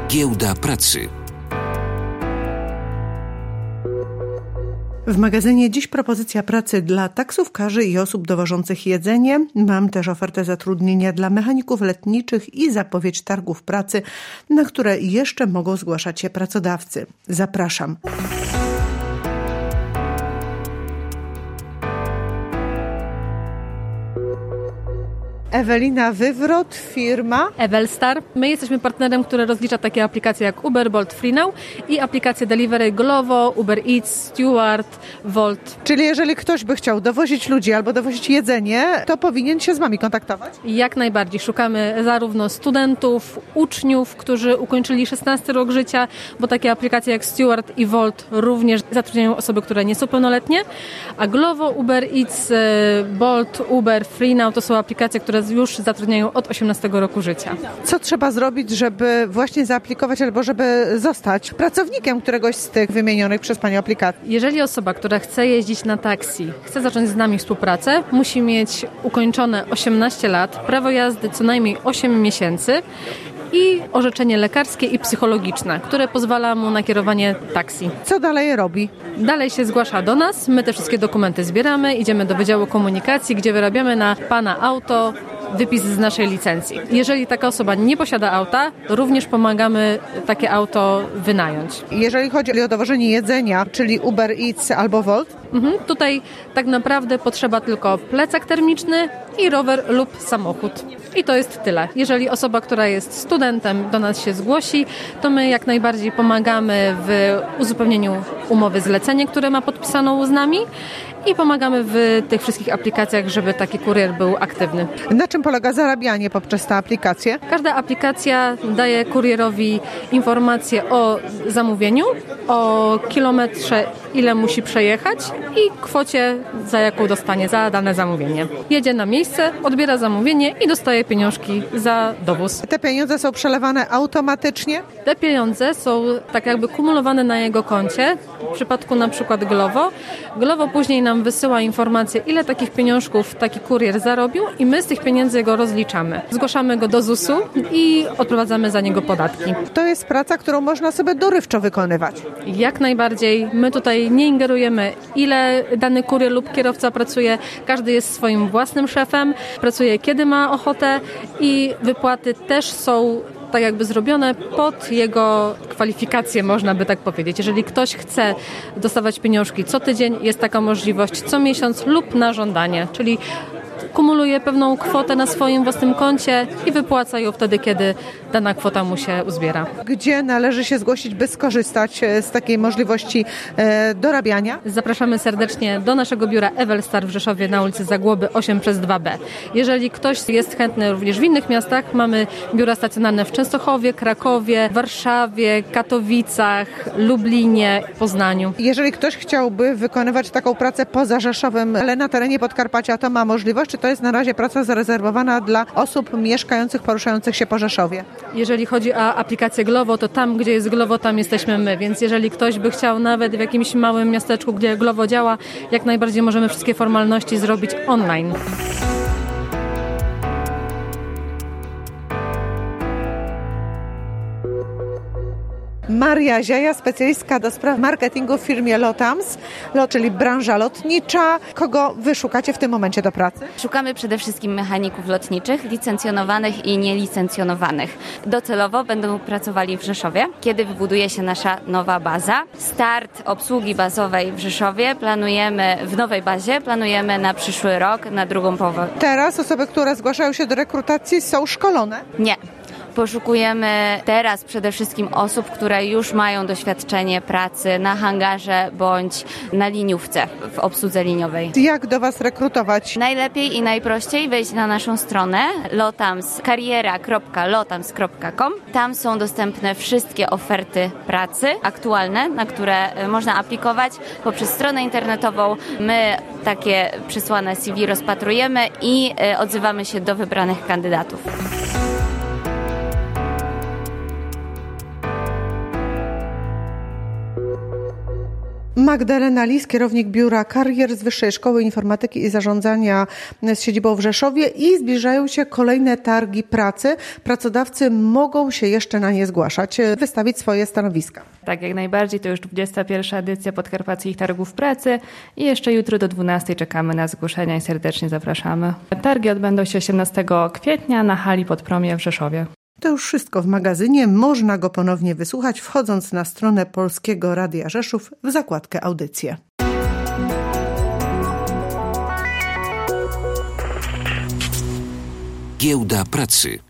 Giełda pracy. W magazynie dziś propozycja pracy dla taksówkarzy i osób dowożących jedzenie. Mam też ofertę zatrudnienia dla mechaników letniczych i zapowiedź targów pracy, na które jeszcze mogą zgłaszać się pracodawcy. Zapraszam. Ewelina Wywrot, firma Evelstar. My jesteśmy partnerem, który rozlicza takie aplikacje jak Uber, Bolt, Freenow i aplikacje Delivery Glovo, Uber Eats, Steward, Volt. Czyli jeżeli ktoś by chciał dowozić ludzi albo dowozić jedzenie, to powinien się z wami kontaktować? Jak najbardziej. Szukamy zarówno studentów, uczniów, którzy ukończyli 16 rok życia, bo takie aplikacje jak Steward i Volt również zatrudniają osoby, które nie są pełnoletnie, a Glovo, Uber Eats, Bolt, Uber, Freenow to są aplikacje, które już zatrudniają od 18 roku życia. Co trzeba zrobić, żeby właśnie zaaplikować albo żeby zostać pracownikiem któregoś z tych wymienionych przez Panią aplikacji? Jeżeli osoba, która chce jeździć na taksi, chce zacząć z nami współpracę, musi mieć ukończone 18 lat, prawo jazdy co najmniej 8 miesięcy i orzeczenie lekarskie i psychologiczne, które pozwala mu na kierowanie taksi. Co dalej robi? Dalej się zgłasza do nas, my te wszystkie dokumenty zbieramy, idziemy do Wydziału Komunikacji, gdzie wyrabiamy na Pana auto wypis z naszej licencji. Jeżeli taka osoba nie posiada auta, również pomagamy takie auto wynająć. Jeżeli chodzi o dowożenie jedzenia, czyli Uber Eats albo Volt? Tutaj tak naprawdę potrzeba tylko plecak termiczny i rower lub samochód. I to jest tyle. Jeżeli osoba, która jest studentem, do nas się zgłosi, to my jak najbardziej pomagamy w uzupełnieniu umowy zlecenie, które ma podpisaną z nami i pomagamy w tych wszystkich aplikacjach, żeby taki kurier był aktywny. Na czym polega zarabianie poprzez tę aplikację? Każda aplikacja daje kurierowi informację o zamówieniu, o kilometrze, ile musi przejechać i kwocie, za jaką dostanie za dane zamówienie. Jedzie na miejsce, odbiera zamówienie i dostaje pieniążki za dowóz. Te pieniądze są przelewane automatycznie? Te pieniądze są tak jakby kumulowane na jego koncie. W przypadku na przykład Glovo. Glovo później nam wysyła informację, ile takich pieniążków taki kurier zarobił i my z tych pieniędzy go rozliczamy. Zgłaszamy go do ZUS-u i odprowadzamy za niego podatki. To jest praca, którą można sobie dorywczo wykonywać. Jak najbardziej. My tutaj nie ingerujemy, ile dany kurier lub kierowca pracuje. Każdy jest swoim własnym szefem, pracuje kiedy ma ochotę i wypłaty też są tak jakby zrobione pod jego kwalifikacje, można by tak powiedzieć. Jeżeli ktoś chce dostawać pieniążki co tydzień, jest taka możliwość co miesiąc lub na żądanie, czyli kumuluje pewną kwotę na swoim własnym koncie i wypłaca ją wtedy, kiedy dana kwota mu się uzbiera. Gdzie należy się zgłosić, by skorzystać z takiej możliwości dorabiania? Zapraszamy serdecznie do naszego biura Evelstar w Rzeszowie na ulicy Zagłoby 8/2B. Jeżeli ktoś jest chętny również w innych miastach, mamy biura stacjonarne w Częstochowie, Krakowie, Warszawie, Katowicach, Lublinie, Poznaniu. Jeżeli ktoś chciałby wykonywać taką pracę poza Rzeszowem, ale na terenie Podkarpacia, to ma możliwość? Czy to jest na razie praca zarezerwowana dla osób mieszkających, poruszających się po Rzeszowie? Jeżeli chodzi o aplikację Glovo, to tam, gdzie jest Glovo, tam jesteśmy my, więc jeżeli ktoś by chciał nawet w jakimś małym miasteczku, gdzie Glovo działa, jak najbardziej możemy wszystkie formalności zrobić online. Maria Ziaja, specjalistka do spraw marketingu w firmie Lotams, czyli branża lotnicza. Kogo wy szukacie w tym momencie do pracy? Szukamy przede wszystkim mechaników lotniczych, licencjonowanych i nielicencjonowanych. Docelowo będą pracowali w Rzeszowie, kiedy wybuduje się nasza nowa baza. Start obsługi bazowej w Rzeszowie w nowej bazie planujemy na przyszły rok, na drugą połowę. Teraz osoby, które zgłaszają się do rekrutacji, są szkolone? Nie. Poszukujemy teraz przede wszystkim osób, które już mają doświadczenie pracy na hangarze bądź na liniówce w obsłudze liniowej. Jak do Was rekrutować? Najlepiej i najprościej wejść na naszą stronę kariera.lotams.com. Tam są dostępne wszystkie oferty pracy aktualne, na które można aplikować poprzez stronę internetową. My takie przysłane CV rozpatrujemy i odzywamy się do wybranych kandydatów. Magdalena Lis, kierownik Biura Karier z Wyższej Szkoły Informatyki i Zarządzania z siedzibą w Rzeszowie, i zbliżają się kolejne targi pracy. Pracodawcy mogą się jeszcze na nie zgłaszać, wystawić swoje stanowiska. Tak, jak najbardziej. To już 21. edycja Podkarpackich Targów Pracy i jeszcze jutro do 12 czekamy na zgłoszenia i serdecznie zapraszamy. Targi odbędą się 18 kwietnia na hali Podpromie w Rzeszowie. To już wszystko w magazynie. Można go ponownie wysłuchać, wchodząc na stronę Polskiego Radia Rzeszów w zakładkę Audycje. Giełda pracy.